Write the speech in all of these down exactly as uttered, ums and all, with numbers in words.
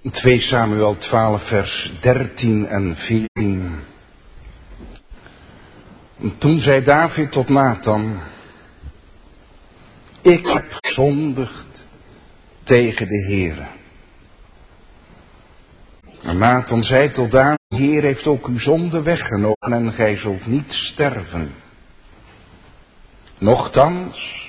twee Samuel twaalf vers dertien en veertien. Toen zei David tot Nathan: ik heb gezondigd tegen de Heere. En Nathan zei tot David: de Heer heeft ook uw zonde weggenomen en gij zult niet sterven. Nochtans,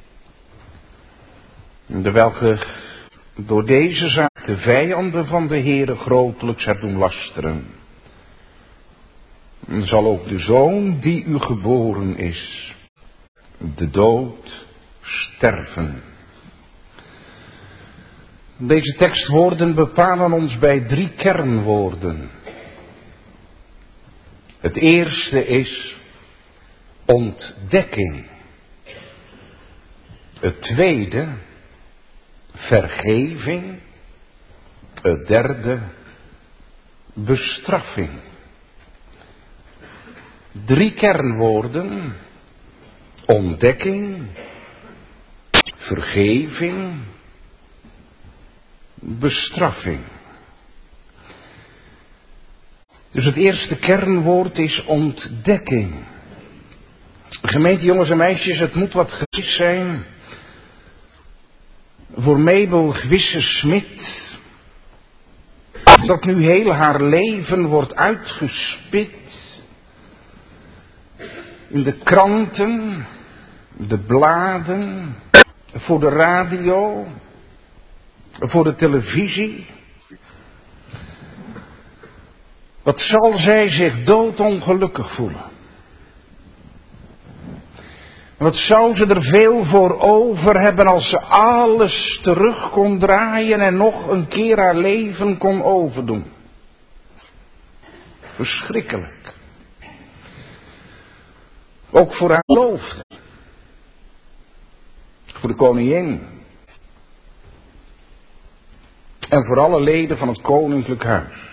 terwijl ge door deze zaak de vijanden van de Heere grotelijks hebt doen lasteren, zal ook de zoon die u geboren is, de dood sterven. Deze tekstwoorden bepalen ons bij drie kernwoorden. Het eerste is ontdekking. Het tweede, vergeving. Het derde, bestraffing. Drie kernwoorden: ontdekking, vergeving, bestraffing. Dus het eerste kernwoord is ontdekking. Gemeente jongens en meisjes, het moet wat geweest zijn voor Mabel Gwisse-Smit, dat nu heel haar leven wordt uitgespit in de kranten, de bladen, voor de radio, voor de televisie. Wat zal zij zich doodongelukkig voelen? Wat zou ze er veel voor over hebben als ze alles terug kon draaien en nog een keer haar leven kon overdoen? Verschrikkelijk. Ook voor haar geloofde. Voor de koningin. En voor alle leden van het koninklijk huis.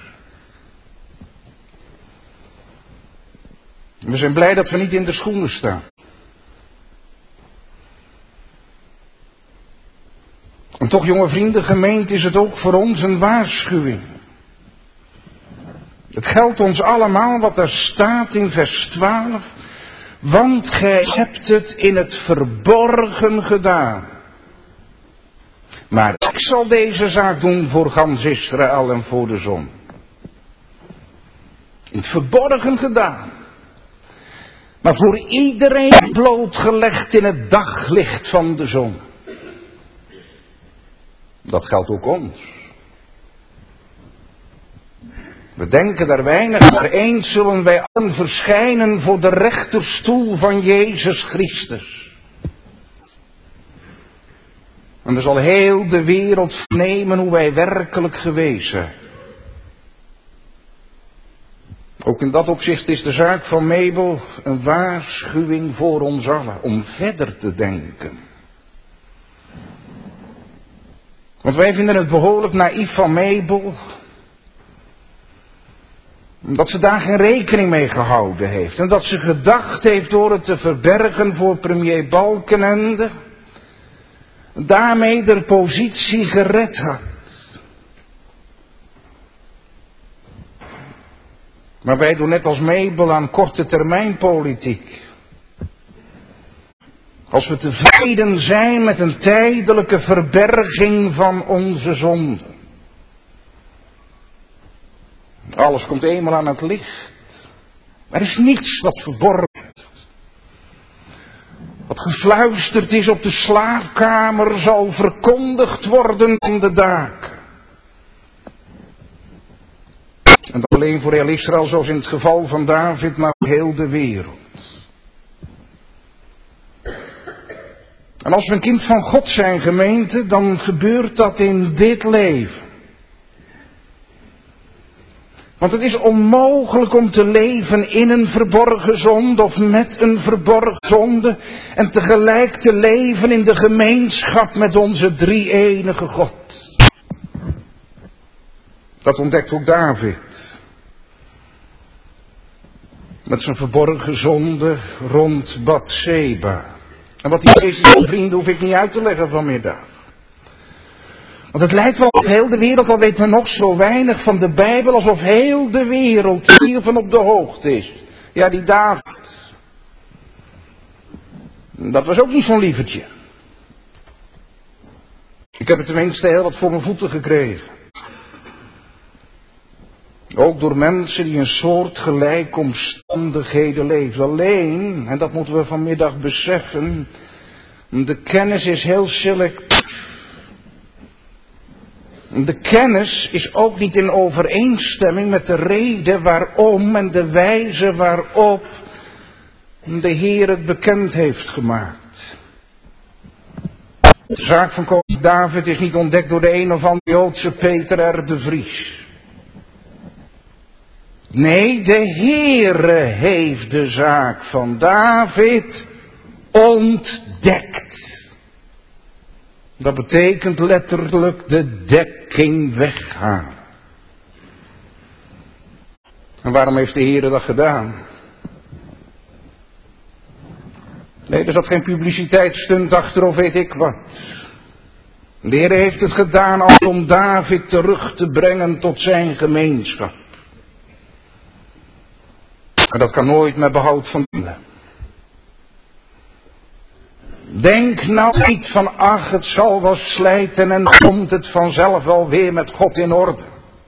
We zijn blij dat we niet in de schoenen staan. En toch, jonge vrienden, gemeente, is het ook voor ons een waarschuwing. Het geldt ons allemaal wat er staat in vers twaalf. Want gij hebt het in het verborgen gedaan. Maar ik zal deze zaak doen voor gans Israël en voor de zon. In het verborgen gedaan. Maar voor iedereen blootgelegd in het daglicht van de zon. Dat geldt ook ons. We denken daar weinig, maar eens zullen wij allen verschijnen voor de rechterstoel van Jezus Christus. En er zal heel de wereld vernemen hoe wij werkelijk geweest zijn. Ook in dat opzicht is de zaak van Mabel een waarschuwing voor ons allen om verder te denken. Want wij vinden het behoorlijk naïef van Mabel, dat ze daar geen rekening mee gehouden heeft. En dat ze gedacht heeft door het te verbergen voor premier Balkenende, daarmee de positie gered had. Maar wij doen net als Mabel aan korte termijn politiek. Als we tevreden zijn met een tijdelijke verberging van onze zonden. Alles komt eenmaal aan het licht. Er is niets wat verborgen is. Wat gefluisterd is op de slaapkamer zal verkondigd worden aan de daken. En dat alleen voor heel Israël, zoals in het geval van David, maar voor heel de wereld. En als we een kind van God zijn, gemeente, dan gebeurt dat in dit leven. Want het is onmogelijk om te leven in een verborgen zonde of met een verborgen zonde en tegelijk te leven in de gemeenschap met onze drie-enige God. Dat ontdekt ook David. Met zijn verborgen zonde rond Bathseba. En wat die is, vrienden, hoef ik niet uit te leggen vanmiddag. Want het lijkt wel dat heel de wereld, al weet men nog zo weinig van de Bijbel, alsof heel de wereld hiervan op de hoogte is. Ja, die David. Dat was ook niet zo'n lievertje. Ik heb er tenminste heel wat voor mijn voeten gekregen. Ook door mensen die in soortgelijke omstandigheden leven. Alleen, en dat moeten we vanmiddag beseffen, de kennis is heel selectief. De kennis is ook niet in overeenstemming met de reden waarom en de wijze waarop de Heer het bekend heeft gemaakt. De zaak van koning David is niet ontdekt door de een of andere Joodse Peter R. de Vries. Nee, de Heere heeft de zaak van David ontdekt. Dat betekent letterlijk de dekking weghalen. En waarom heeft de Heere dat gedaan? Nee, er zat geen publiciteitsstunt achter of weet ik wat. De Heer heeft het gedaan als om David terug te brengen tot zijn gemeenschap. En dat kan nooit met behoud van doelen. Denk nou niet van, ach, het zal wel slijten en komt het vanzelf wel weer met God in orde.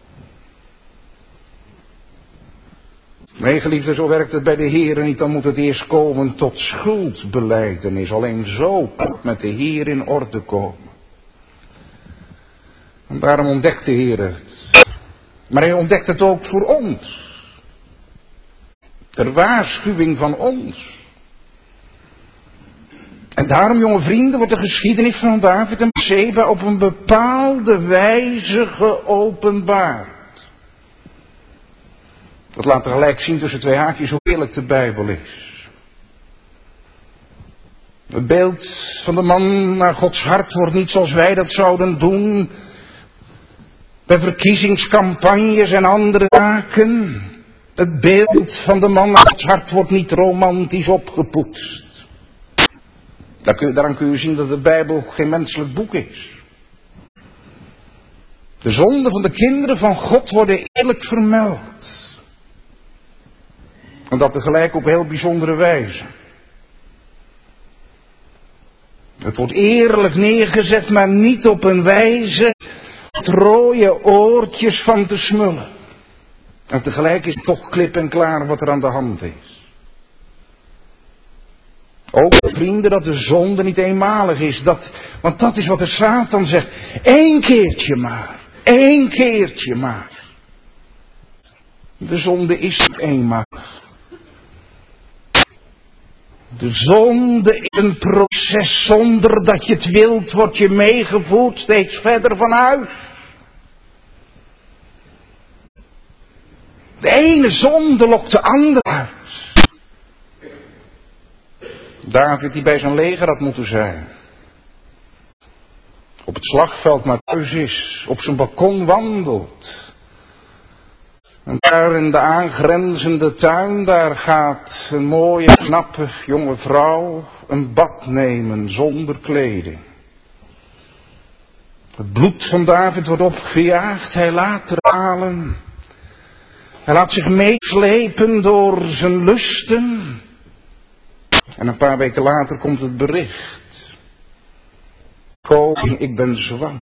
Nee, geliefde, zo werkt het bij de Heer niet. Dan moet het eerst komen tot schuldbelijdenis. Alleen zo kan het met de Heer in orde komen. En daarom ontdekt de Heer het. Maar hij ontdekt het ook voor ons. Ter waarschuwing van ons. En daarom, jonge vrienden, wordt de geschiedenis van David en Bathseba op een bepaalde wijze geopenbaard. Dat laat tegelijk zien tussen twee haakjes hoe eerlijk de Bijbel is. Het beeld van de man naar Gods hart wordt niet zoals wij dat zouden doen bij verkiezingscampagnes en andere zaken. Het beeld van de man naar Gods hart wordt niet romantisch opgepoetst. Daaraan kun je zien dat de Bijbel geen menselijk boek is. De zonden van de kinderen van God worden eerlijk vermeld. En dat tegelijk op heel bijzondere wijze. Het wordt eerlijk neergezet, maar niet op een wijze het rode oortjes van te smullen. En tegelijk is het toch klip en klaar wat er aan de hand is. Ook, vrienden, dat de zonde niet eenmalig is. Dat, want dat is wat de Satan zegt. Eén keertje maar. Eén keertje maar. De zonde is niet eenmalig. De zonde is een proces. Zonder dat je het wilt, word je meegevoerd steeds verder van huis. De ene zonde lokt de andere uit. David die bij zijn leger had moeten zijn. Op het slagveld maar thuis is. Op zijn balkon wandelt. En daar in de aangrenzende tuin, daar gaat een mooie, knappe, jonge vrouw een bad nemen zonder kleding. Het bloed van David wordt opgejaagd, hij laat er halen. Hij laat zich meeslepen door zijn lusten. En een paar weken later komt het bericht. Koning, ik ben zwanger.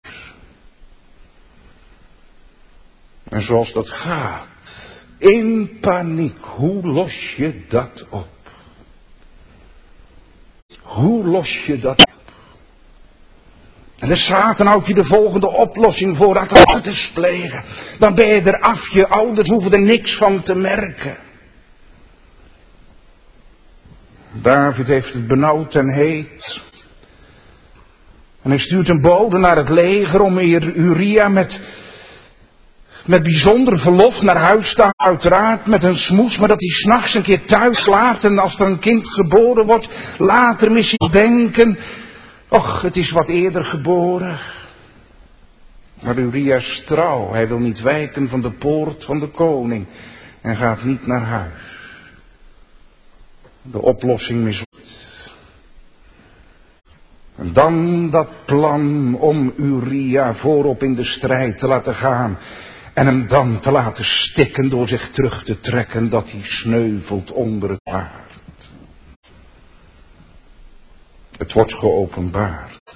En zoals dat gaat, in paniek, hoe los je dat op? Hoe los je dat op? En de Satan houdt je de volgende oplossing voor, dat het is plegen. Dan ben je er af, je ouders hoeven er niks van te merken. David heeft het benauwd en heet. En hij stuurt een bode naar het leger om hier Uria met, met bijzonder verlof naar huis te halen. Uiteraard met een smoes, maar dat hij 's nachts een keer thuis slaapt. En als er een kind geboren wordt, later misschien denken, och, het is wat eerder geboren. Maar Uria is trouw. Hij wil niet wijken van de poort van de koning. En gaat niet naar huis. De oplossing mislukt. En En dan dat plan om Uria voorop in de strijd te laten gaan. En hem dan te laten stikken door zich terug te trekken dat hij sneuvelt onder het paard. Het wordt geopenbaard.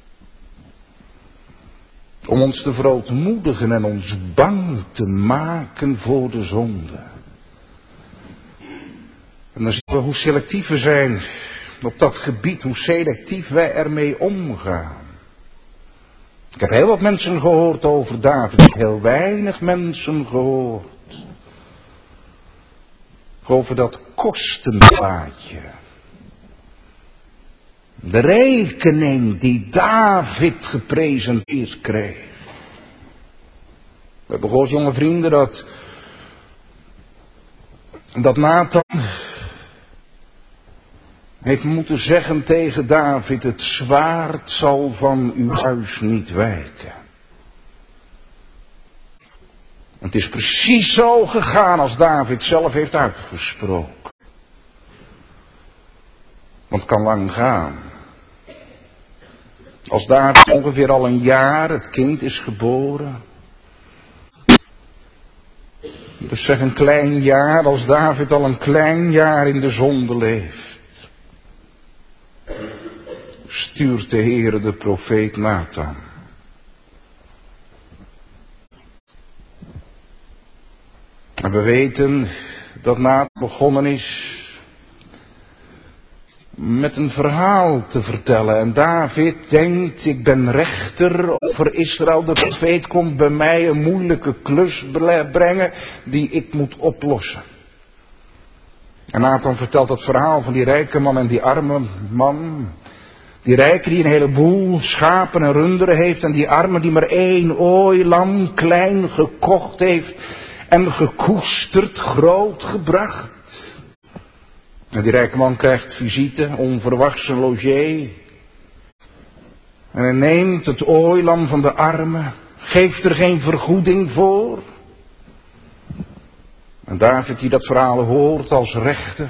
Om ons te verootmoedigen en ons bang te maken voor de zonde. En dan zien we hoe selectief we zijn op dat gebied, hoe selectief wij ermee omgaan. Ik heb heel wat mensen gehoord over David, ik heb heel weinig mensen gehoord over dat kostenplaatje. De rekening die David gepresenteerd kreeg. We hebben gehoord, jonge vrienden, dat, dat Nathan heeft moeten zeggen tegen David: het zwaard zal van uw huis niet wijken. En het is precies zo gegaan als David zelf heeft uitgesproken. Want het kan lang gaan. Als David ongeveer al een jaar, het kind is geboren. Dus zeg een klein jaar, als David al een klein jaar in de zonde leeft. Stuurt de Heere de profeet Nathan. En we weten dat Nathan begonnen is met een verhaal te vertellen. En David denkt: ik ben rechter over Israël. De profeet komt bij mij een moeilijke klus brengen die ik moet oplossen. En Nathan vertelt het verhaal van die rijke man en die arme man. Die rijke die een heleboel schapen en runderen heeft. En die arme die maar één ooilam klein gekocht heeft. En gekoesterd, groot gebracht. En die rijke man krijgt visite, onverwachts een logé. En hij neemt het ooilam van de arme. Geeft er geen vergoeding voor. En David die dat verhaal hoort als rechter.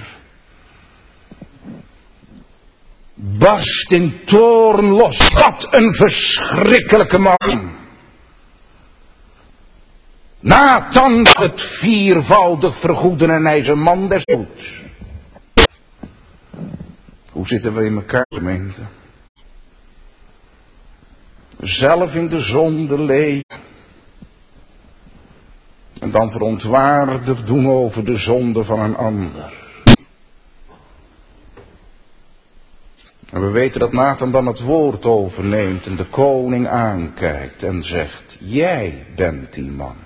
Barst in toorn los. Wat een verschrikkelijke man. Nathan het viervoudig vergoeden en hij is een man des doods. Hoe zitten we in elkaar, gemeente? Zelf in de zonde leven. En dan verontwaardigd doen over de zonde van een ander. En we weten dat Nathan dan het woord overneemt en de koning aankijkt en zegt: jij bent die man.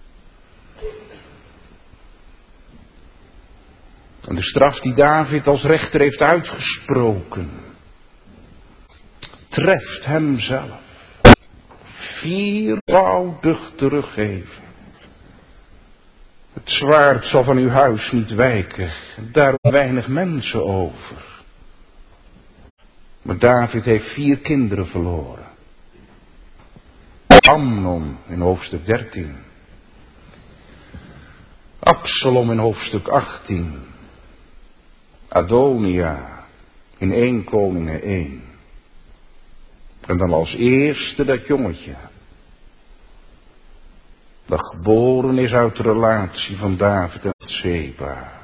En de straf die David als rechter heeft uitgesproken, treft hem zelf. Viervoudig teruggeven. Het zwaard zal van uw huis niet wijken. Daar weinig mensen over. Maar David heeft vier kinderen verloren. Amnon in hoofdstuk dertien. Absalom in hoofdstuk achttien. Adonia in één Koningen één. En dan als eerste dat jongetje. Dat geboren is uit de relatie van David en Batseba.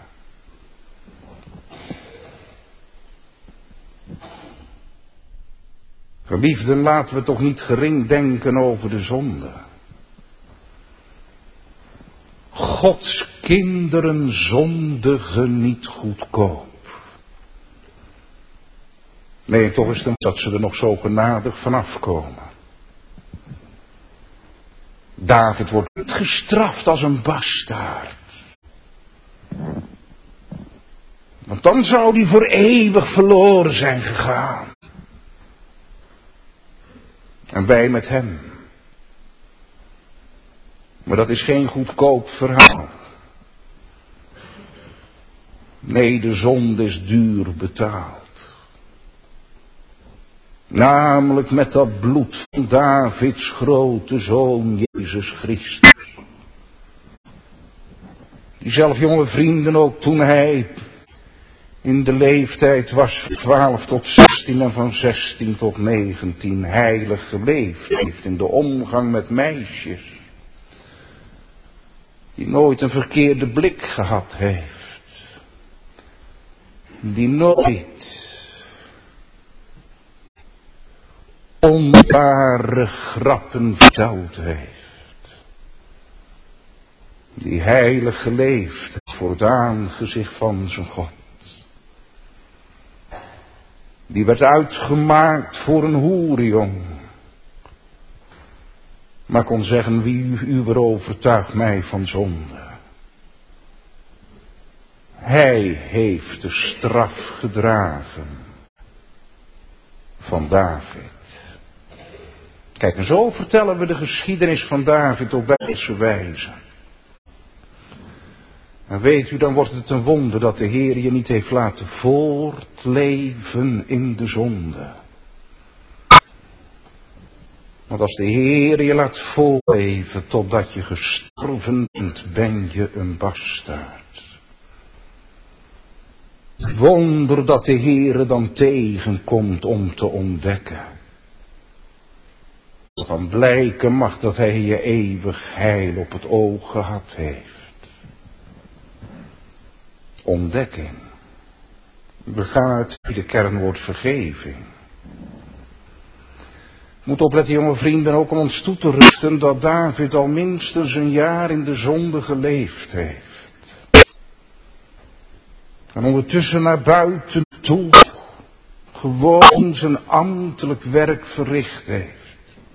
Geliefden, laten we toch niet gering denken over de zonde. Gods kinderen zondigen niet goedkoop. Nee, toch is het dat ze er nog zo genadig vanaf komen. David wordt niet gestraft als een bastaard. Want dan zou hij voor eeuwig verloren zijn gegaan. En wij met hem. Maar dat is geen goedkoop verhaal. Nee, de zonde is duur betaald. Namelijk met dat bloed van Davids grote zoon Jezus Christus. Die zelf, jonge vrienden, ook toen hij in de leeftijd was van twaalf tot zestien en van zestien tot negentien heilig geleefd heeft in de omgang met meisjes. Die nooit een verkeerde blik gehad heeft. Die nooit onware grappen verteld heeft. Die heilig geleefd voor het aangezicht van zijn God. Die werd uitgemaakt voor een hoerjong. Maar kon zeggen, wie u overtuigt mij van zonde. Hij heeft de straf gedragen van David. Kijk, en zo vertellen we de geschiedenis van David op Bijbelse wijze. En weet u, dan wordt het een wonder dat de Heer je niet heeft laten voortleven in de zonde. Want als de Heer je laat voortleven totdat je gestorven bent, ben je een bastaard. Wonder dat de Heer dan tegenkomt om te ontdekken. Dat dan blijken mag dat Hij je eeuwig heil op het oog gehad heeft. Ontdekking. We gaan uit de kernwoord vergeving. Moet opletten, jonge vrienden, ook om ons toe te rusten dat David al minstens een jaar in de zonde geleefd heeft. En ondertussen naar buiten toe gewoon zijn ambtelijk werk verricht heeft.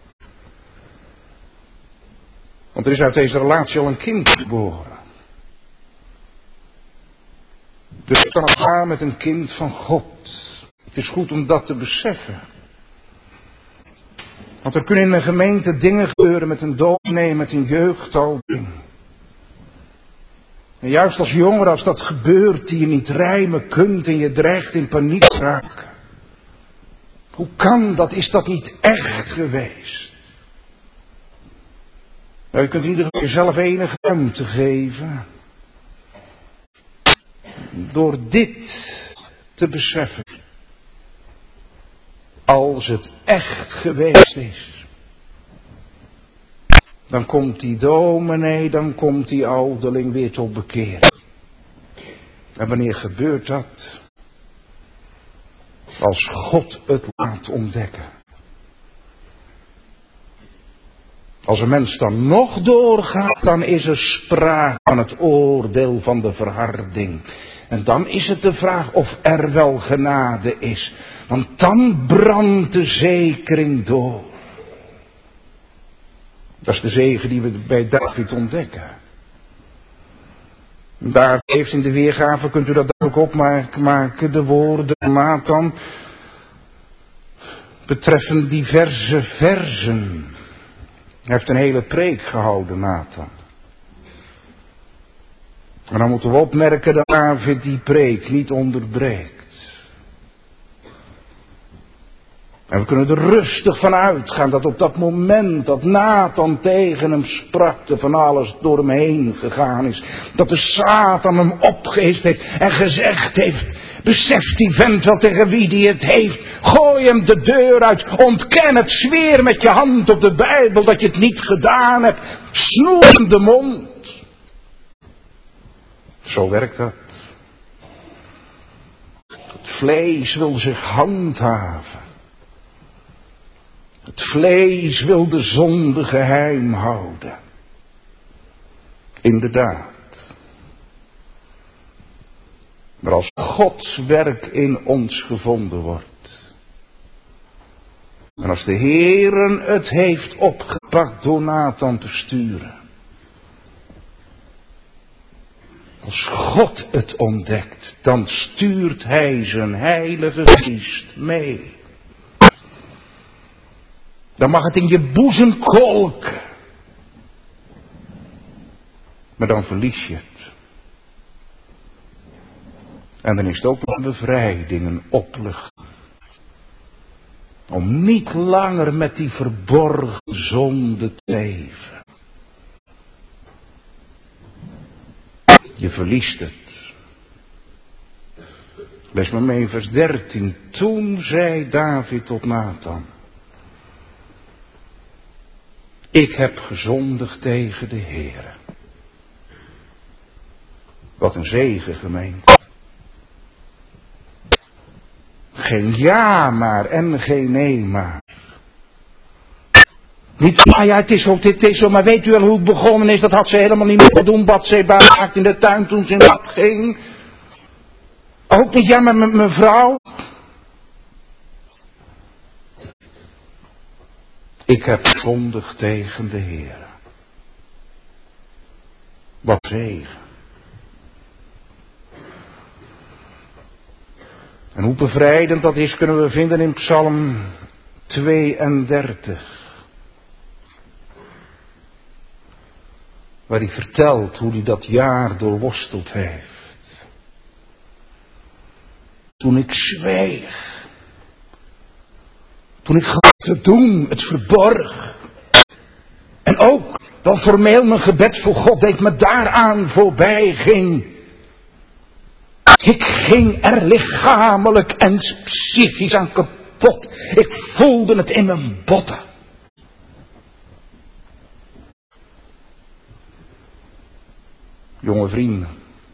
Want er is uit deze relatie al een kind geboren. Dus het kan gaan met een kind van God. Het is goed om dat te beseffen. Want er kunnen in een gemeente dingen gebeuren met een dominee, met een jeugdhouding. En juist als jongere, als dat gebeurt, die je niet rijmen kunt en je dreigt in paniek te raken. Hoe kan dat? Is dat niet echt geweest? Nou, je kunt in ieder geval jezelf enige ruimte geven. Door dit te beseffen. Als het echt geweest is. Dan komt die dominee, dan komt die ouderling weer tot bekeren. En wanneer gebeurt dat? Als God het laat ontdekken. Als een mens dan nog doorgaat, dan is er sprake van het oordeel van de verharding. En dan is het de vraag of er wel genade is. Want dan brandt de zekering door. Dat is de zegen die we bij David ontdekken. Daar heeft in de weergave, kunt u dat ook opmaken, de woorden Nathan betreffend diverse versen. Hij heeft een hele preek gehouden, Nathan. En dan moeten we opmerken dat David die preek niet onderbreekt. En we kunnen er rustig van uitgaan dat op dat moment dat Nathan tegen hem sprak, er van alles door hem heen gegaan is. Dat de Satan hem opgeheest heeft en gezegd heeft, beseft die vent wel tegen wie die het heeft. Gooi hem de deur uit, ontken het, zweer met je hand op de Bijbel dat je het niet gedaan hebt. Snoer hem de mond. Zo werkt dat. Het vlees wil zich handhaven. Het vlees wil de zonde geheim houden. Inderdaad. Maar als Gods werk in ons gevonden wordt. En als de Heere het heeft opgepakt door Nathan te sturen. Als God het ontdekt, dan stuurt Hij zijn Heilige Geest mee. Dan mag het in je boezem kolken. Maar dan verlies je het. En dan is het ook een bevrijding, een opluchting. Om niet langer met die verborgen zonde te leven. Je verliest het. Lees maar mee in vers dertien. Toen zei David tot Nathan: ik heb gezondigd tegen de Heere. Wat een zegen, gemeente. Geen ja maar en geen nee maar. Niet, ah ja, het is zo, dit is zo, maar weet u wel hoe het begonnen is? Dat had ze helemaal niet moeten doen. Batseba maakte in de tuin toen ze in bad ging. Ook niet, ja, maar met mijn vrouw. Ik heb zondig tegen de Heer. Wat zegen. En hoe bevrijdend dat is, kunnen we vinden in Psalm tweeëndertig. Waar hij vertelt hoe hij dat jaar doorworsteld heeft. Toen ik zweeg. Toen ik gaf te doen, het verborg. En ook dat formeel mijn gebed voor God deed me daaraan voorbij ging. Ik ging er lichamelijk en psychisch aan kapot. Ik voelde het in mijn botten. Jonge vrienden.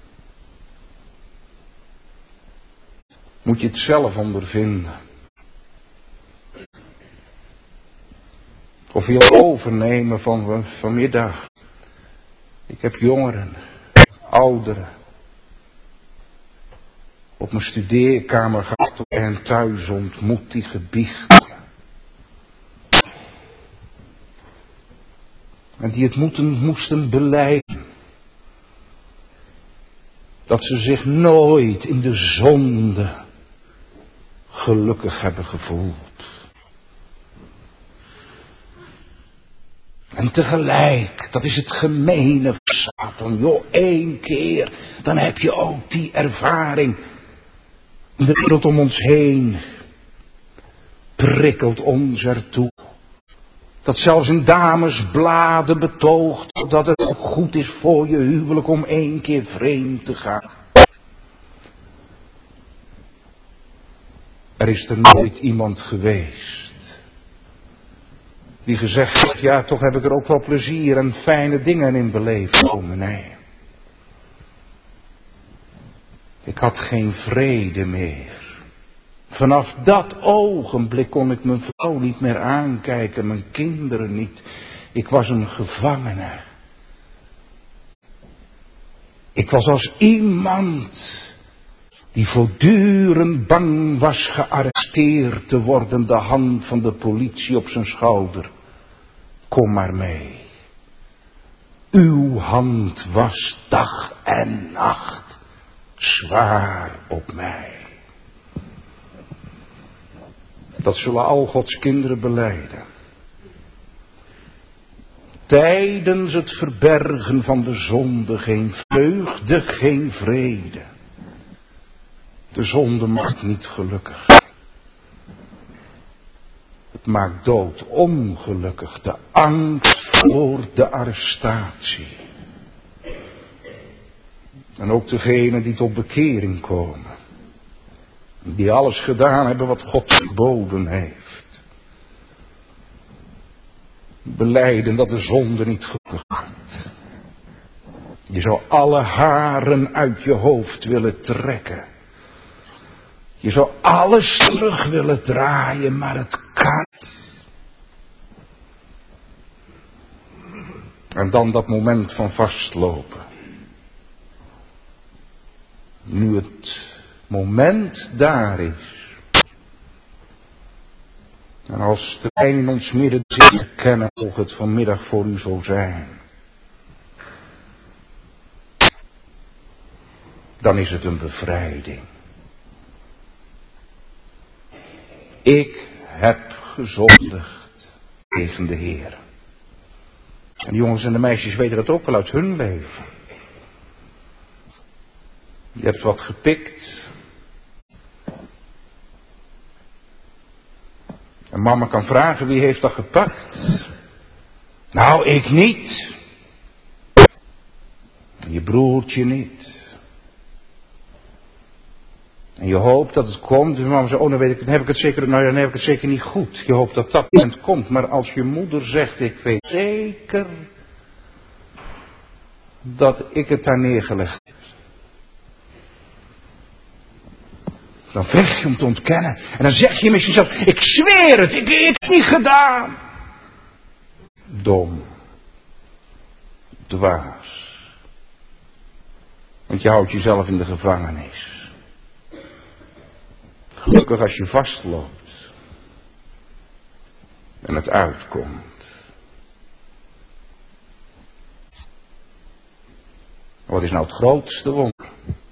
Moet je het zelf ondervinden. Of je overnemen van vanmiddag. Ik heb jongeren, ouderen. Op mijn studeerkamer gehad en thuis ontmoet die gebiechten. En die het moeten, moesten belijden. Dat ze zich nooit in de zonde gelukkig hebben gevoeld. En tegelijk, dat is het gemene van Satan. Joh, één keer, dan heb je ook die ervaring. De wereld om ons heen prikkelt ons ertoe. Dat zelfs in damesbladen betoogt dat het ook goed is voor je huwelijk om één keer vreemd te gaan. Er is er nooit iemand geweest die gezegd heeft, ja, toch heb ik er ook wel plezier en fijne dingen in beleefd. Oh, nee. Ik had geen vrede meer. Vanaf dat ogenblik kon ik mijn vrouw niet meer aankijken, mijn kinderen niet. Ik was een gevangene. Ik was als iemand die voortdurend bang was gearresteerd te worden, de hand van de politie op zijn schouder. Kom maar mee. Uw hand was dag en nacht zwaar op mij. Dat zullen al Gods kinderen belijden. Tijdens het verbergen van de zonde geen vreugde, geen vrede. De zonde maakt niet gelukkig. Het maakt dood ongelukkig. De angst voor de arrestatie. En ook degenen die tot bekering komen. Die alles gedaan hebben wat God verboden heeft. Belijden dat de zonde niet gelukkig maakt. Je zou alle haren uit je hoofd willen trekken. Je zou alles terug willen draaien, maar het kan. En dan dat moment van vastlopen. Nu het moment daar is. En als de pijn in ons midden zit te kennen, mocht het vanmiddag voor u zo zijn. Dan is het een bevrijding. Ik heb gezondigd tegen de Heer. En de jongens en de meisjes weten dat ook wel uit hun leven. Je hebt wat gepikt. En mama kan vragen, wie heeft dat gepakt? Nou, ik niet. En je broertje niet. En je hoopt dat het komt. En mama zegt, oh, dan weet ik, dan heb ik het zeker, nou ja, dan heb ik het zeker niet goed. Je hoopt dat dat moment komt. Maar als je moeder zegt, ik weet zeker dat ik het daar neergelegd heb. Dan vecht je om te ontkennen. En dan zeg je misschien zelfs, ik zweer het, ik, ik heb het niet gedaan. Dom. Dwaas. Want je houdt jezelf in de gevangenis. Gelukkig als je vastloopt. En het uitkomt. Wat is nou het grootste wonder?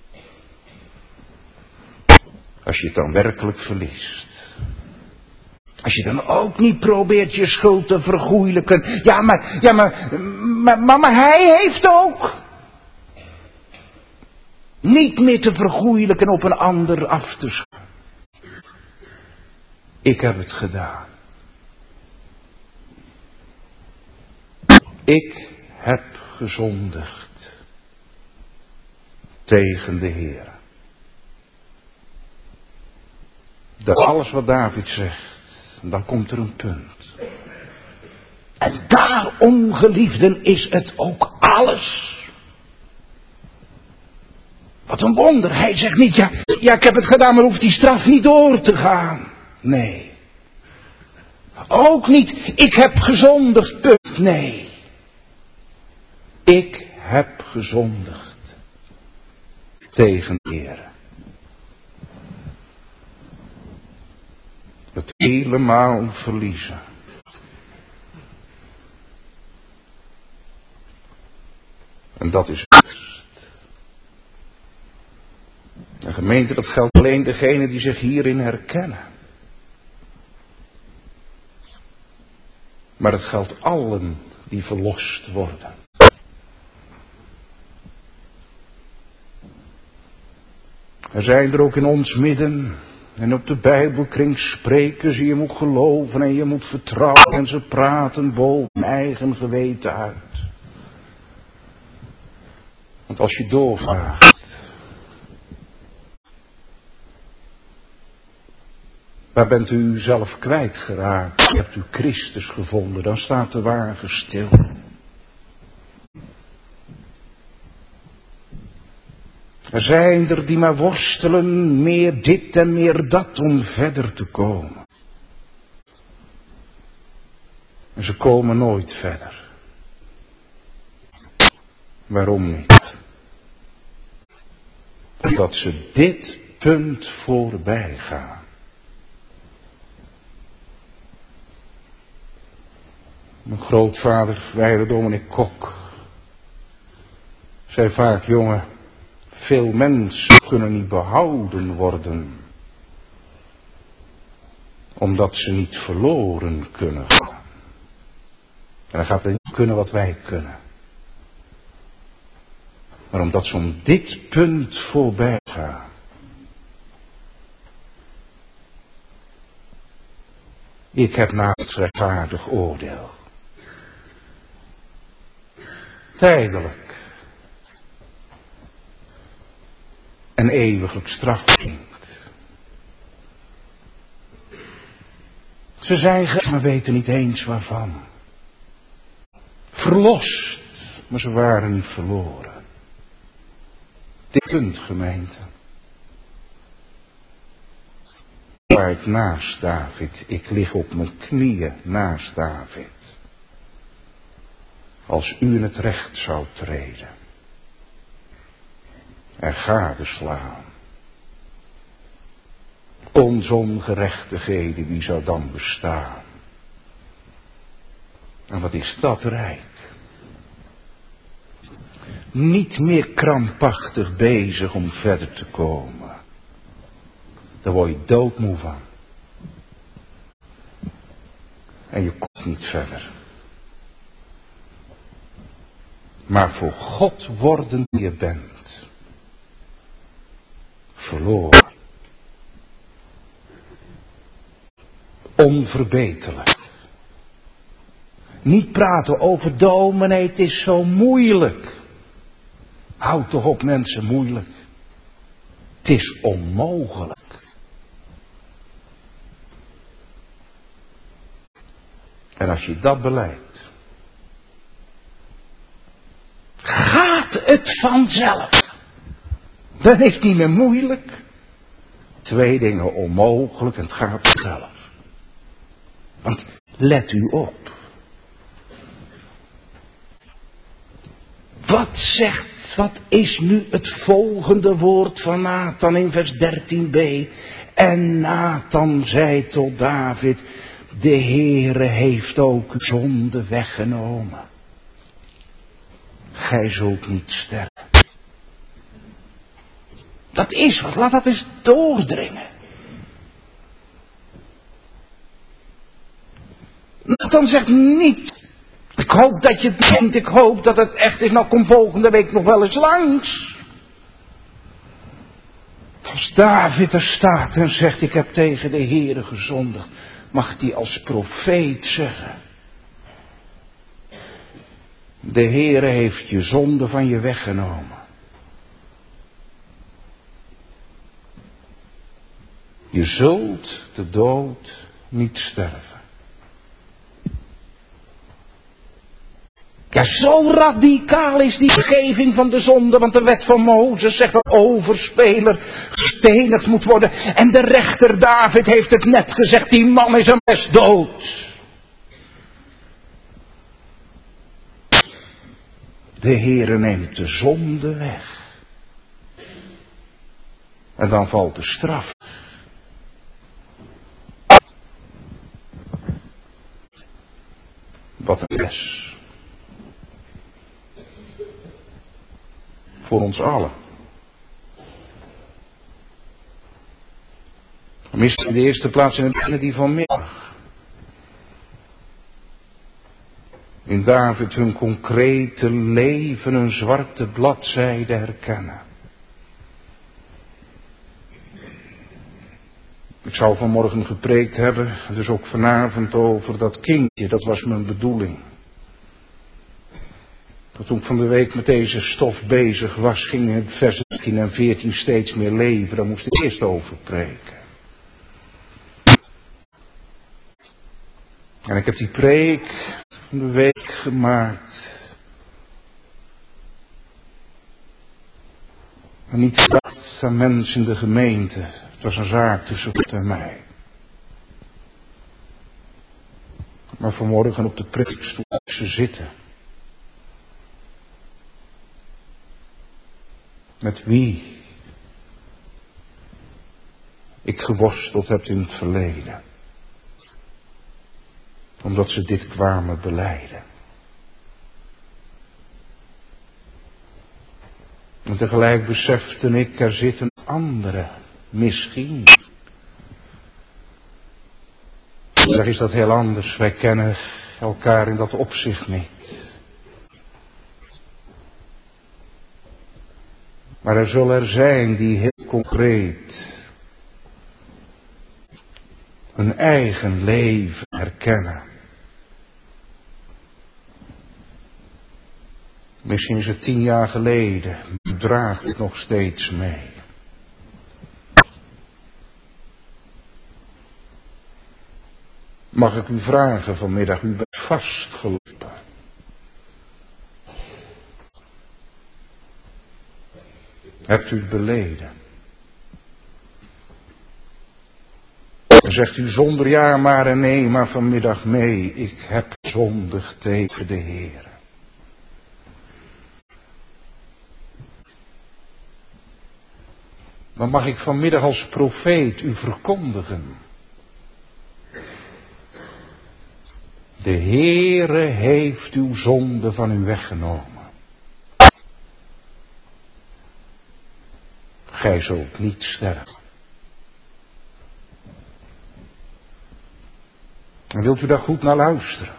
Als je het dan werkelijk verliest. Als je dan ook niet probeert je schuld te vergoeilijken. Ja, maar, ja, maar, maar, maar, maar hij heeft ook. Niet meer te vergoeilijken op een ander af te schuiven. Ik heb het gedaan. Ik heb gezondigd tegen de Heer. Dat alles wat David zegt, dan komt er een punt. En daarom, geliefden, is het ook alles. Wat een wonder. Hij zegt niet, ja, ja, ik heb het gedaan, maar hoeft die straf niet door te gaan. Nee. Ook niet, ik heb gezondigd, punt. Nee. Ik heb gezondigd tegen de Heer. Het helemaal verliezen. En dat is het. En gemeente, dat geldt alleen degenen die zich hierin herkennen. Maar het geldt allen die verlost worden. Er zijn er ook in ons midden. En op de Bijbelkring spreken ze, je moet geloven en je moet vertrouwen. En ze praten boven eigen geweten uit. Want als je doorvraagt. Waar bent u uzelf kwijtgeraakt? Hebt u Christus gevonden? Dan staat de wagen stil. Er zijn er die maar worstelen, meer dit en meer dat, om verder te komen. En ze komen nooit verder. Waarom niet? Omdat ze dit punt voorbij gaan. Mijn grootvader, wijle dominee Kok, zei vaak, jongen, veel mensen kunnen niet behouden worden, omdat ze niet verloren kunnen gaan. En dan gaat het niet kunnen wat wij kunnen. Maar omdat ze om dit punt voorbij gaan. Ik heb na het rechtvaardig oordeel. Tijdelijk. En eeuwiglijk straf klinkt. Ze zijn ge, maar weten niet eens waarvan. Verlost, maar ze waren niet verloren. Dit punt, gemeente. Waar ik naast David, ik lig op mijn knieën naast David. Als u in het recht zou treden. En gadeslaan. Onze ongerechtigheden, wie zou dan bestaan? En wat is dat rijk? Niet meer krampachtig bezig om verder te komen. Daar word je doodmoe van. En je komt niet verder. Maar voor God worden die je bent. Verloren. Onverbeterlijk. Niet praten over dominee, het is zo moeilijk. Houd toch op mensen, moeilijk. Het is onmogelijk. En als je dat beleidt, gaat het vanzelf. Dan is het niet meer moeilijk. Twee dingen onmogelijk en het gaat vanzelf. Want let u op. Wat zegt, wat is nu het volgende woord van Nathan in vers dertien b? En Nathan zei tot David, de Heere heeft ook uw zonde weggenomen. Gij zult niet sterven. Dat is wat, laat dat eens doordringen. Nathan zegt niet, ik hoop dat je het denkt, ik hoop dat het echt is, nou kom volgende week nog wel eens langs. Als David er staat en zegt, ik heb tegen de Heere gezondigd, mag hij als profeet zeggen, de Heere heeft je zonde van je weggenomen. Je zult de dood niet sterven. Ja, zo radicaal is die vergeving van de zonde, want de wet van Mozes zegt dat overspeler gestenigd moet worden. En de rechter David heeft het net gezegd, die man is een best dood. De Heere neemt de zonde weg. En dan valt de straf. Wat een les. Voor ons allen. Misschien in de eerste plaats in het begin die vanmiddag. In David hun concrete leven een zwarte bladzijde herkennen. Ik zou vanmorgen gepreekt hebben, dus ook vanavond over dat kindje, dat was mijn bedoeling. Dat toen ik van de week met deze stof bezig was, ging in vers dertien en veertien steeds meer leven. Daar moest ik eerst over preken. En ik heb die preek van de week gemaakt. En niet gedacht aan mensen in de gemeente. Het was een zaak tussen God en mij. Maar vanmorgen op de preekstoel ze zitten. Met wie ik geworsteld heb in het verleden. Omdat ze dit kwamen belijden. En tegelijk besefte ik, er zit een andere, misschien. Daar is dat heel anders, wij kennen elkaar in dat opzicht niet. Maar er zullen er zijn die heel concreet hun eigen leven herkennen. Misschien is het tien jaar geleden, maar draagt het nog steeds mee. Mag ik u vragen vanmiddag, u bent vastgelopen. Hebt u het beleden? Dan zegt u zonder ja maar en nee, maar vanmiddag mee. Ik heb zondig tegen de Heer. Dan mag ik vanmiddag als profeet u verkondigen. De Heere heeft uw zonde van u weggenomen. Gij zult niet sterven. En wilt u daar goed naar luisteren?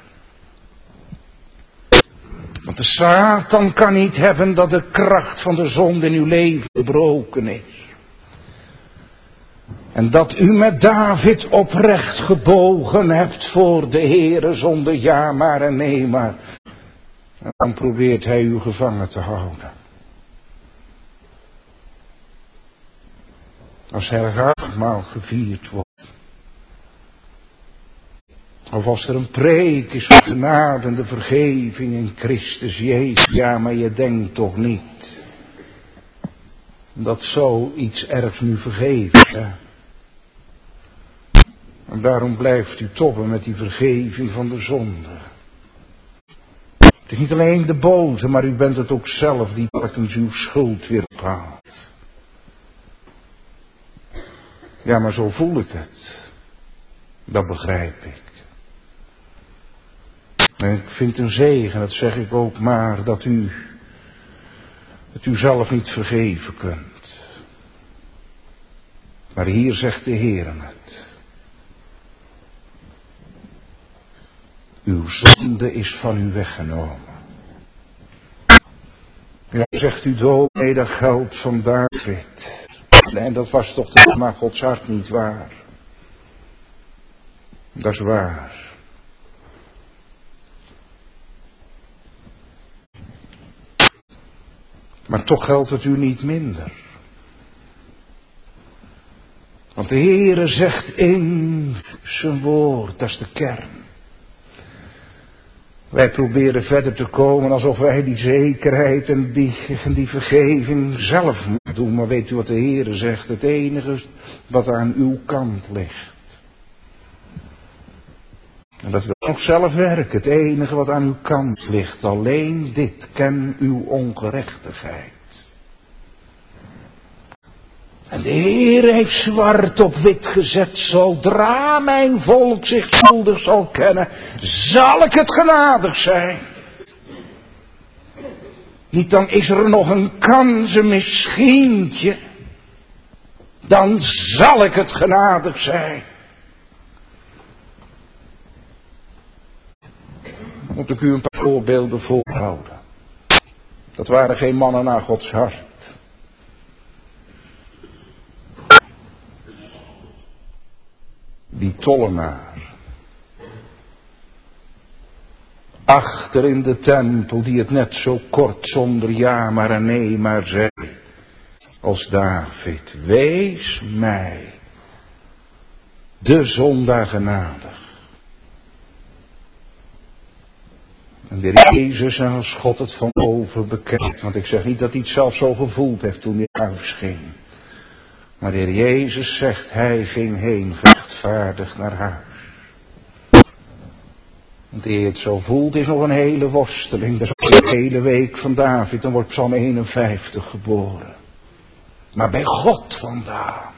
Want de Satan kan niet hebben dat de kracht van de zonde in uw leven gebroken is. En dat u met David oprecht gebogen hebt voor de Heere zonder ja maar en nee maar. En dan probeert hij u gevangen te houden. Als herhaaldmaal gevierd wordt. Of als er een preek is van genade en de vergeving in Christus Jezus. Ja, maar je denkt toch niet dat zoiets ergs nu vergeven is. Hè? En daarom blijft u toppen met die vergeving van de zonde. Het is niet alleen de boze, maar u bent het ook zelf die telkens uw schuld weer ophaalt. Ja, maar zo voel ik het. Dat begrijp ik. En ik vind een zegen, dat zeg ik ook maar, dat u, dat u zelf niet vergeven kunt. Maar hier zegt de Heer het. Uw zonde is van u weggenomen. Ja, zegt u dominee, dat geldt van David. Nee, dat was toch de, maar Gods hart niet waar. Dat is waar. Maar toch geldt het u niet minder. Want de Heere zegt in zijn woord, dat is de kern. Wij proberen verder te komen alsof wij die zekerheid en die, en die vergeving zelf moeten doen. Maar weet u wat de Heere zegt? Het enige wat aan uw kant ligt. En dat wil nog zelf werken. Het enige wat aan uw kant ligt. Alleen dit, ken uw ongerechtigheid. En de Heer heeft zwart op wit gezet. Zodra mijn volk zich schuldig zal kennen, zal ik het genadig zijn. Niet dan is er nog een kans, een misschientje. Dan zal ik het genadig zijn. Moet ik u een paar voorbeelden voorhouden. Dat waren geen mannen naar Gods hart. Die tollenaar. Achter in de tempel, die het net zo kort zonder ja maar en nee maar zei. Als David, wees mij de zondaar genadig. En de Heer Jezus, en als God het van boven bekijkt, want ik zeg niet dat hij het zelf zo gevoeld heeft toen hij naar huis ging. Maar de Heer Jezus zegt, hij ging heen rechtvaardig naar huis. Want die het zo voelt is nog een hele worsteling. Dat is een hele week van David, dan wordt Psalm eenenvijftig geboren. Maar bij God vandaan.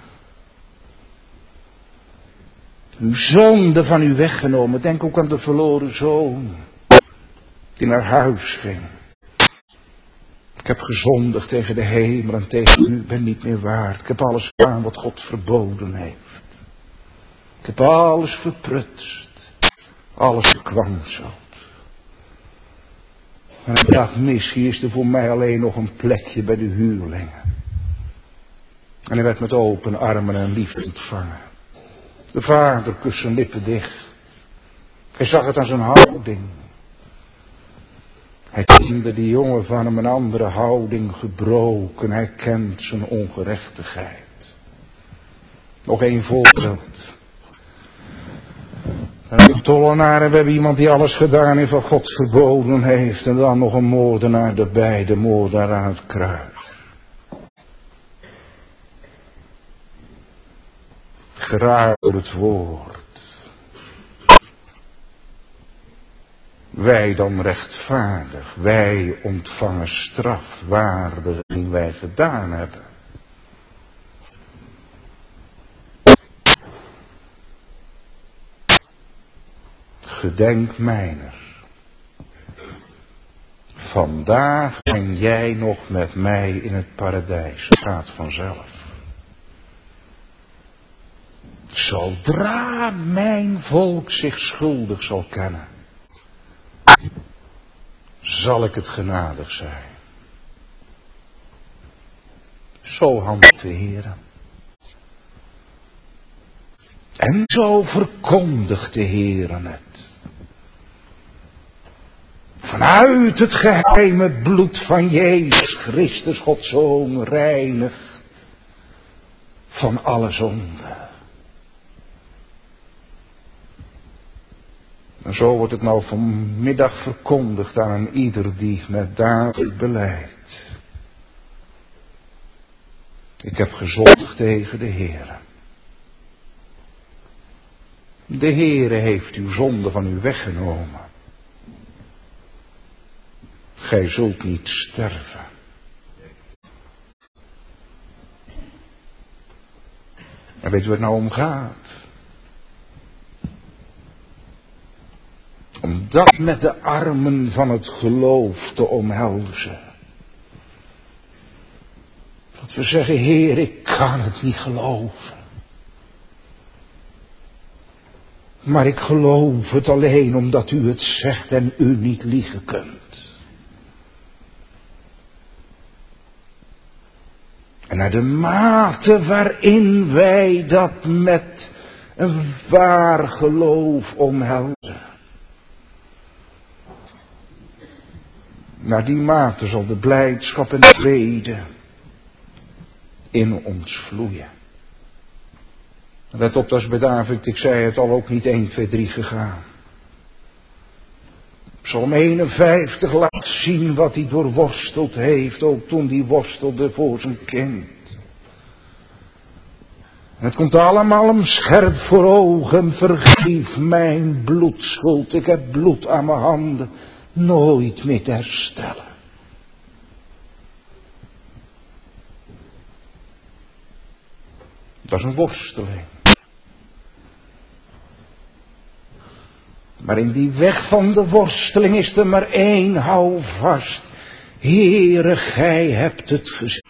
Uw zonde van u weggenomen. Denk ook aan de verloren zoon. Die naar huis ging. Ik heb gezondigd tegen de hemel en tegen u, ben niet meer waard. Ik heb alles gedaan wat God verboden heeft. Ik heb alles verprutst. Alles gekwanseld. En ik dacht, misschien is er voor mij alleen nog een plekje bij de huurlingen. En hij werd met open armen en liefde ontvangen. De vader kuste zijn lippen dicht. Hij zag het aan zijn houding. Hij kende die jongen van hem een andere houding gebroken. Hij kent zijn ongerechtigheid. Nog één voorbeeld. Een tollenaar en we hebben iemand die alles gedaan heeft wat God verboden heeft. En dan nog een moordenaar erbij, de moordenaar aan het kruis. Geraakt door het woord. Wij dan rechtvaardig, wij ontvangen straf waardig die wij gedaan hebben. Gedenk mijner. Vandaag ben jij nog met mij in het paradijs. Het gaat vanzelf. Zodra mijn volk zich schuldig zal kennen, zal ik het genadig zijn. Zo handelt de Heer. En zo verkondigt de Heer het. Vanuit het geheime bloed van Jezus Christus, Gods Zoon, reinigt van alle zonde. En zo wordt het nou vanmiddag verkondigd aan ieder die met David belijdt. Ik heb gezondigd tegen de Heere. De Heere heeft uw zonde van u weggenomen. Gij zult niet sterven. En weet u waar het nou om gaat? Om dat met de armen van het geloof te omhelzen. Dat we zeggen, Heer, ik kan het niet geloven. Maar ik geloof het alleen omdat u het zegt en u niet liegen kunt. En naar de mate waarin wij dat met een waar geloof omhelzen. Naar die mate zal de blijdschap en de vrede in ons vloeien. Let op, dat is bij David, ik zei het al, ook niet één, twee, drie gegaan. Psalm eenenvijftig laat zien wat hij doorworsteld heeft, ook toen hij worstelde voor zijn kind. En het komt allemaal hem scherp voor ogen, vergeef mijn bloedschuld, ik heb bloed aan mijn handen, nooit meer te herstellen. Dat is een worsteling. Maar in die weg van de worsteling is er maar één, hou vast. Heere, gij hebt het gezien.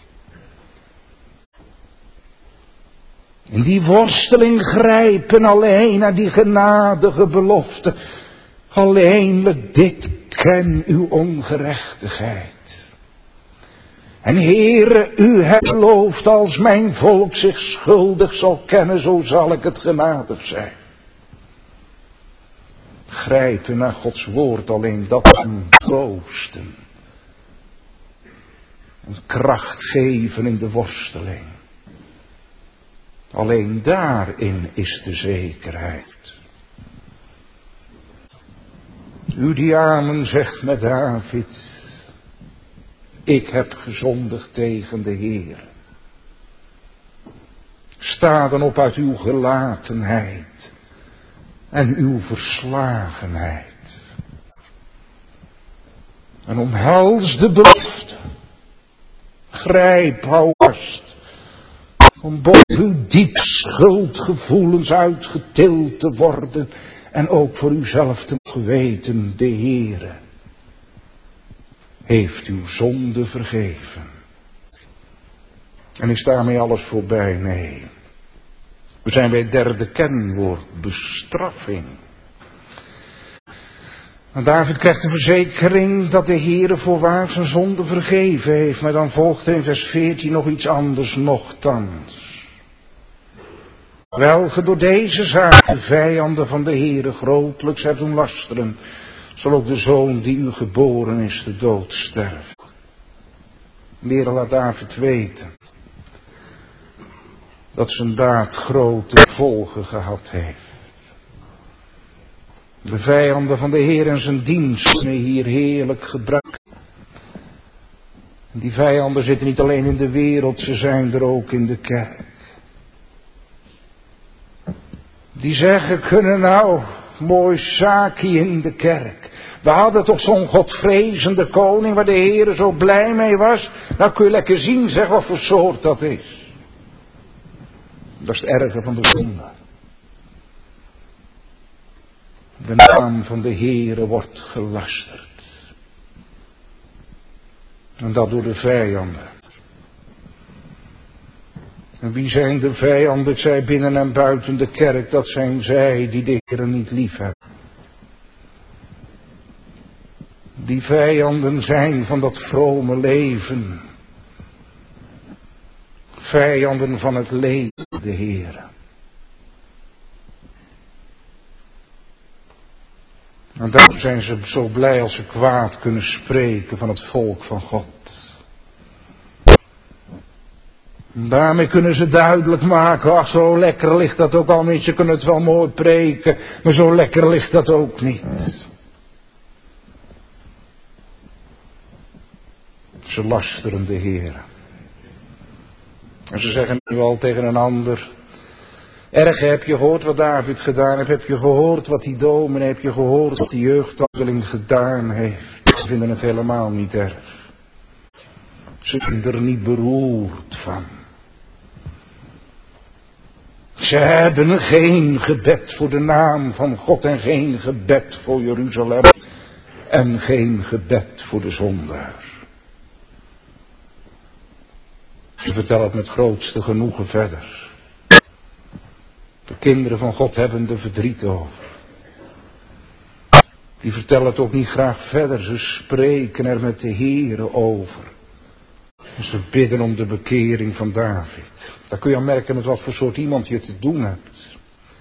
In die worsteling grijpen alleen naar die genadige belofte. Alleenlijk dit, ken uw ongerechtigheid. En Heere, u hebt beloofd, als mijn volk zich schuldig zal kennen, zo zal ik het genadig zijn. Grijpen naar Gods woord, alleen dat kan troosten. En kracht geven in de worsteling. Alleen daarin is de zekerheid. U die amen zegt met David, ik heb gezondigd tegen de Heer. Sta dan op uit uw gelatenheid en uw verslagenheid. En omhels de belofte. Grijp, hou vast. Om boven uw diep schuldgevoelens uitgetild te worden. En ook voor uzelf te mogen weten, de Heere heeft uw zonde vergeven. En is daarmee alles voorbij? Nee. We zijn bij het derde kenwoord, bestraffing. En David krijgt de verzekering dat de Heere voorwaar zijn zonde vergeven heeft. Maar dan volgt er in vers veertien nog iets anders nochtans. Welke door deze zaak de vijanden van de Heere grotelijks hebt doen lasteren, zal ook de zoon die u geboren is de dood sterven. Leren laat David weten dat zijn daad grote gevolgen gehad heeft. De vijanden van de Heer en zijn dienst kunnen hier heerlijk gebruiken. Die vijanden zitten niet alleen in de wereld, ze zijn er ook in de kerk. Die zeggen, kunnen nou mooi zaakje in de kerk. We hadden toch zo'n godvrezende koning waar de Heer zo blij mee was. Nou kun je lekker zien, zeg, wat voor soort dat is. Dat is het erge van de zonde. De naam van de Heere wordt gelasterd. En dat door de vijanden. En wie zijn de vijanden? Ik zei binnen en buiten de kerk, dat zijn zij die de Heere niet lief hebben. Die vijanden zijn van dat vrome leven. Vijanden van het leven, de Heere. En daarom zijn ze zo blij als ze kwaad kunnen spreken van het volk van God. Daarmee kunnen ze duidelijk maken, ach zo lekker ligt dat ook al niet. Je kunt het wel mooi preken, maar zo lekker ligt dat ook niet. Ze lasteren de Heer. En ze zeggen nu al tegen een ander, erg, heb je gehoord wat David gedaan heeft? Heb je gehoord wat die dominee, heb je gehoord wat die jeugdafdeling gedaan heeft? Ze vinden het helemaal niet erg. Ze zijn er niet beroerd van. Ze hebben geen gebed voor de naam van God en geen gebed voor Jeruzalem en geen gebed voor de zondaar. Ze vertellen het met grootste genoegen verder. De kinderen van God hebben er verdriet over. Die vertellen het ook niet graag verder, ze spreken er met de Heere over. En ze bidden om de bekering van David. Daar kun je aan merken met wat voor soort iemand je te doen hebt.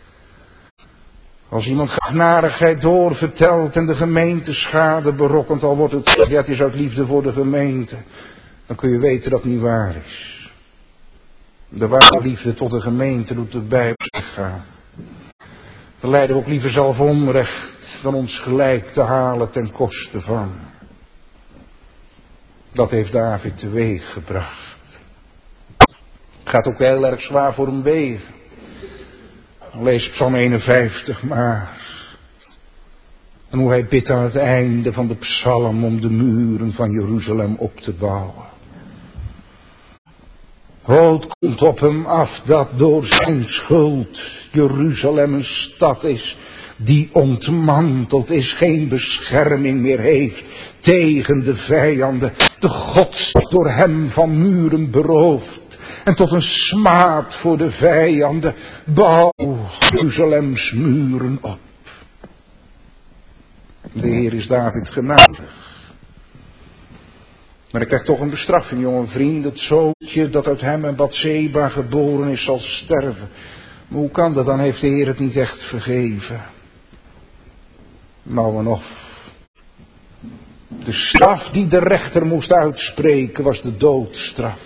Als iemand genadigheid doorvertelt en de gemeente schade berokkent, al wordt het, ja, het is uit liefde voor de gemeente, dan kun je weten dat het niet waar is. De ware liefde tot de gemeente doet de Bijbel zich gaan. We lijden ook liever zelf onrecht dan ons gelijk te halen ten koste van. Dat heeft David teweeg gebracht. Het gaat ook heel erg zwaar voor hem wegen. Lees Psalm eenenvijftig maar. En hoe hij bidt aan het einde van de psalm om de muren van Jeruzalem op te bouwen. O, het komt op hem af dat door zijn schuld Jeruzalem een stad is die ontmanteld is, geen bescherming meer heeft tegen de vijanden. De godsstad door hem van muren beroofd en tot een smaad voor de vijanden. Bouw Jeruzalems muren op. De Heer is David genadig. Maar ik krijg toch een bestraffing, jonge vriend. Het zoontje dat uit hem en Batseba geboren is, zal sterven. Maar hoe kan dat? Dan heeft de Heer het niet echt vergeven. Nou en of. De straf die de rechter moest uitspreken was de doodstraf.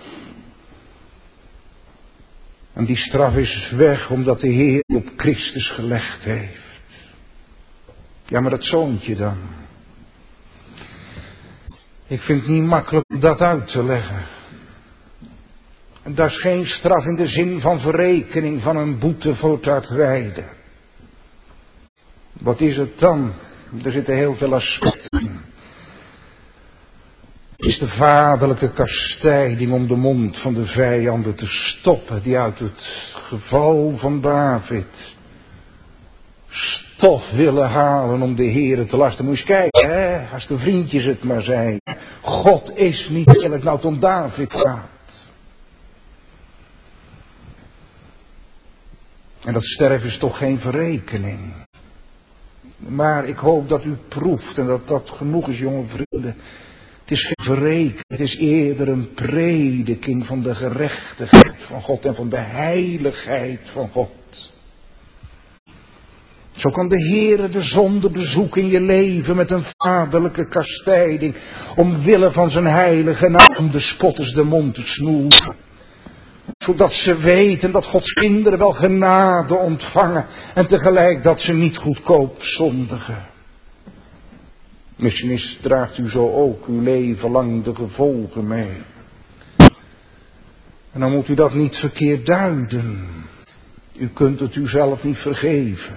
En die straf is weg omdat de Heer op Christus gelegd heeft. Ja, maar dat zoontje dan. Ik vind het niet makkelijk om dat uit te leggen. En dat is geen straf in de zin van verrekening van een boete voor het uitrijden. Wat is het dan? Er zitten heel veel aspecten in. Het is de vaderlijke kastijding om de mond van de vijanden te stoppen, die uit het geval van David stof willen halen om de Heere te lasten. Moet je eens kijken, hè, als de vriendjes het maar zijn. God is niet eerlijk, nou het om David gaat. En dat sterven is toch geen verrekening. Maar ik hoop dat u proeft en dat dat genoeg is, jonge vrienden. Het is geen verrekening, het is eerder een prediking van de gerechtigheid van God en van de heiligheid van God. Zo kan de Heere de zonde bezoeken in je leven met een vaderlijke kastijding, omwille van zijn heilige naam de spotters de mond te snoeren. Zodat ze weten dat Gods kinderen wel genade ontvangen en tegelijk dat ze niet goedkoop zondigen. Misschien draagt u zo ook uw leven lang de gevolgen mee. En dan moet u dat niet verkeerd duiden. U kunt het uzelf niet vergeven.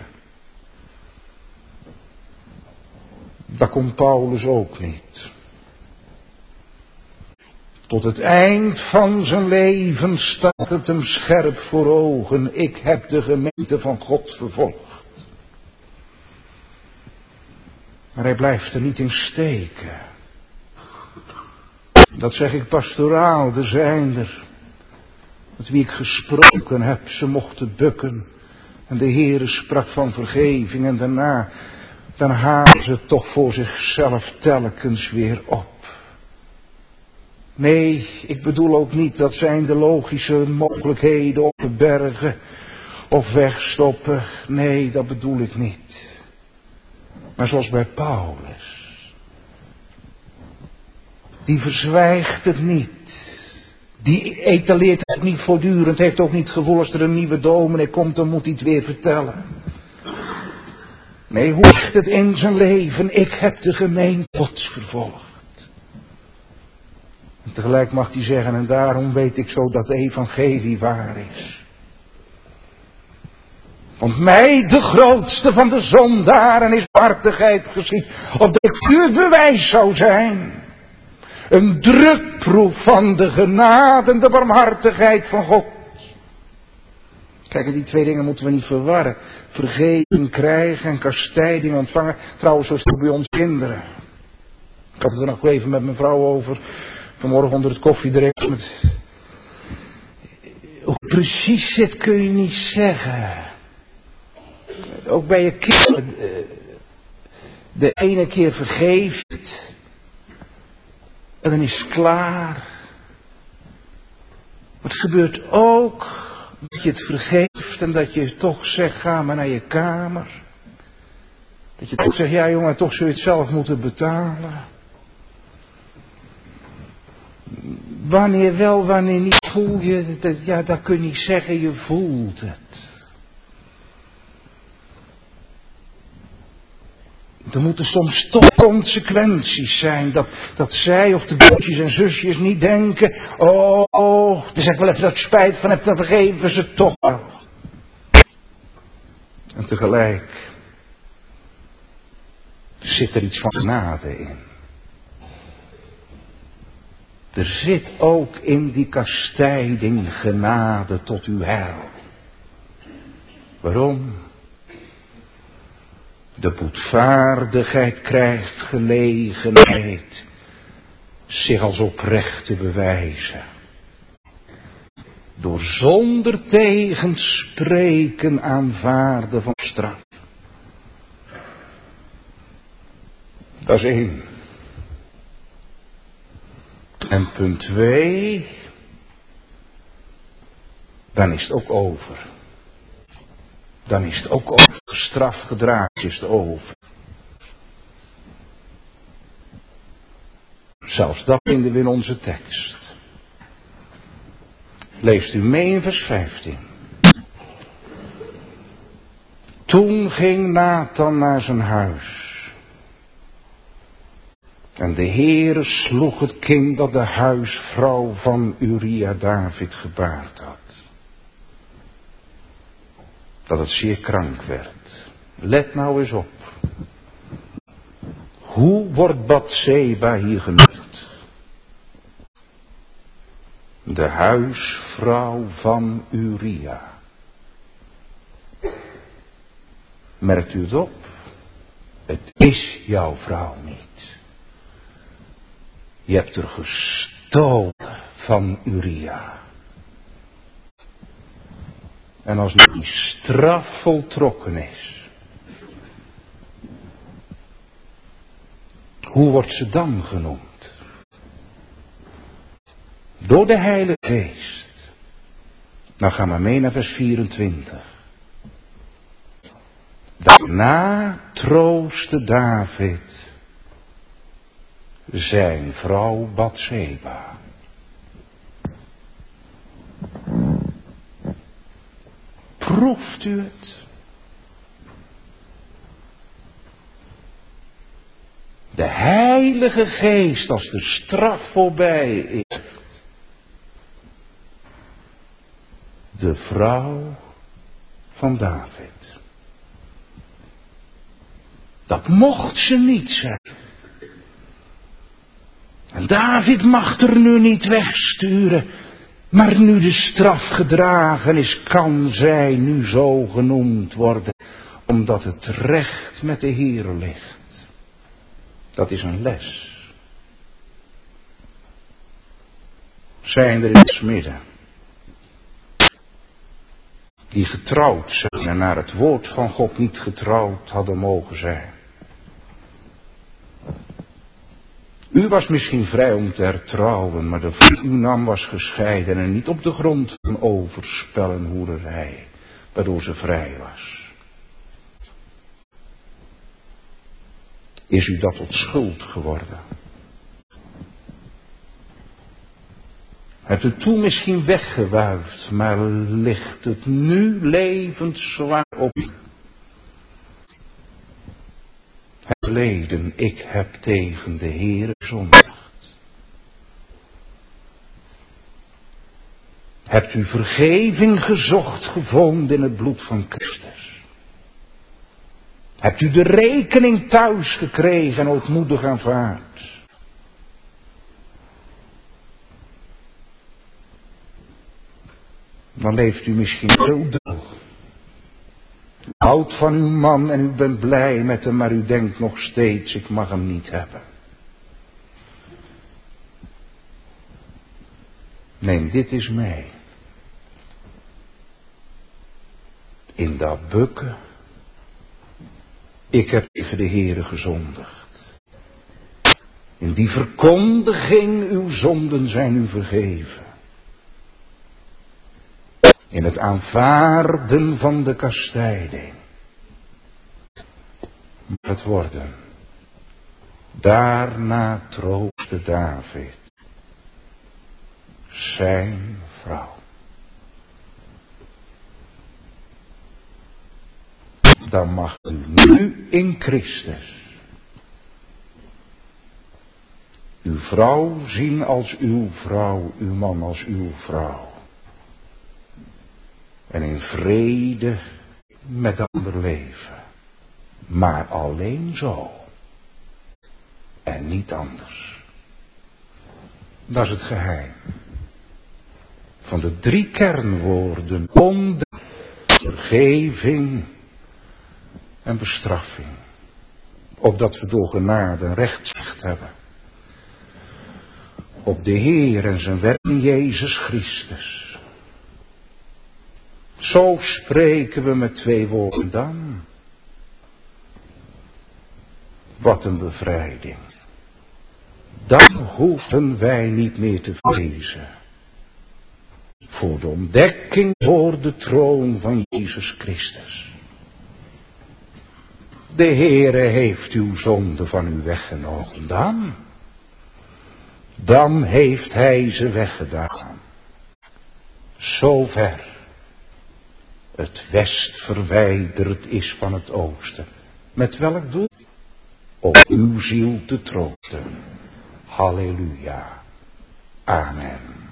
Dat kon Paulus ook niet. Tot het eind van zijn leven staat het hem scherp voor ogen. Ik heb de gemeente van God vervolgd. Maar hij blijft er niet in steken. Dat zeg ik pastoraal, er zijn er met wie ik gesproken heb, ze mochten bukken. En de Heere sprak van vergeving en daarna, dan halen ze het toch voor zichzelf telkens weer op. Nee, ik bedoel ook niet dat zijn de logische mogelijkheden op te bergen of wegstoppen. Nee, dat bedoel ik niet. Maar zoals bij Paulus. Die verzwijgt het niet. Die etaleert ook niet voortdurend, heeft ook niet het gevoel als er een nieuwe dominee komt, dan moet hij het weer vertellen. Nee, hoe is het in zijn leven? Ik heb de gemeente Gods vervolgd. En tegelijk mag hij zeggen, en daarom weet ik zo dat het evangelie waar is. Want mij, de grootste van de zondaren, is barmhartigheid geschied, opdat ik uw bewijs zou zijn. Een drukproef van de genade en de barmhartigheid van God. Kijk, die twee dingen moeten we niet verwarren. Vergeving krijgen en kastijding ontvangen. Trouwens, zo is het bij ons kinderen. Ik had het er nog even met mijn vrouw over. Vanmorgen onder het koffiedrinken. Met... Hoe precies zit kun je niet zeggen. Ook bij je kinderen. De ene keer vergeef je het. En dan is het klaar. Maar het gebeurt ook dat je het vergeeft en dat je toch zegt, ga maar naar je kamer. Dat je toch zegt, ja jongen, toch zul je het zelf moeten betalen. Wanneer wel, wanneer niet, voel je, dat, ja dat kun je niet zeggen, je voelt het. Er moeten soms toch consequenties zijn. Dat, dat zij of de broertjes en zusjes niet denken. Oh, oh, er zeg wel even dat ik spijt van heb, dan vergeven ze toch wel. En tegelijk zit er iets van genade in. Er zit ook in die kastijding genade tot uw heil. Waarom? De boetvaardigheid krijgt gelegenheid zich als oprecht te bewijzen. Door zonder tegenspreken aanvaarden van straf. Dat is één. En punt twee. Dan is het ook over. Dan is het ook over. Straf gedragen is het over. Zelfs dat vinden we in onze tekst. Leest u mee in vers vijftien. Toen ging Nathan naar zijn huis. En de Heere sloeg het kind dat de huisvrouw van Uria David gebaard had. Dat het zeer krank werd. Let nou eens op. Hoe wordt Batseba hier genoemd? De huisvrouw van Uria. Merkt u het op? Het is jouw vrouw niet. Je hebt er gestolen van Uria. En als die straf voltrokken is, hoe wordt ze dan genoemd? Door de Heilige Geest. Nou gaan we mee naar vers vierentwintig. Daarna troostte David zijn vrouw Batseba. Proeft u het? De Heilige Geest, als de straf voorbij is. De vrouw van David. Dat mocht ze niet zijn. En David mag er nu niet wegsturen. Maar nu de straf gedragen is, kan zij nu zo genoemd worden. Omdat het recht met de Heere ligt. Dat is een les. Zijn er in het midden die getrouwd zijn en naar het woord van God niet getrouwd hadden mogen zijn. U was misschien vrij om te hertrouwen, maar de vrouw uw naam was gescheiden en niet op de grond van overspel en hoererij, waardoor ze vrij was. Is u dat tot schuld geworden? Hebt het toen misschien weggewuifd, maar ligt het nu levenszwaar op u? Het verleden, ik heb tegen de Heere gezondigd. Hebt u vergeving gezocht, gevonden in het bloed van Christus? Hebt u de rekening thuis gekregen en ootmoedig aanvaard? Dan leeft u misschien heel dol. U houdt van uw man en u bent blij met hem, maar u denkt nog steeds, ik mag hem niet hebben. Neem dit eens mee. In dat bukken, ik heb tegen de Heere gezondigd. In die verkondiging, uw zonden zijn u vergeven. In het aanvaarden van de kastijding. Mag het worden. Daarna troostte David zijn vrouw. Dan mag u nu in Christus uw vrouw zien als uw vrouw, uw man als uw vrouw. En in vrede met de ander leven. Maar alleen zo. En niet anders. Dat is het geheim. Van de drie kernwoorden. Om de vergeving en bestraffing. Opdat we door genade recht hebben. Op de Heer en zijn werk in Jezus Christus. Zo spreken we met twee woorden dan. Wat een bevrijding. Dan hoeven wij niet meer te vrezen. Voor de ontdekking voor de troon van Jezus Christus. De Heere heeft uw zonde van u weggenomen. Dan. Dan heeft hij ze weggedaan. Zover het west verwijderd is van het oosten. Met welk doel? Om uw ziel te troosten. Halleluja. Amen.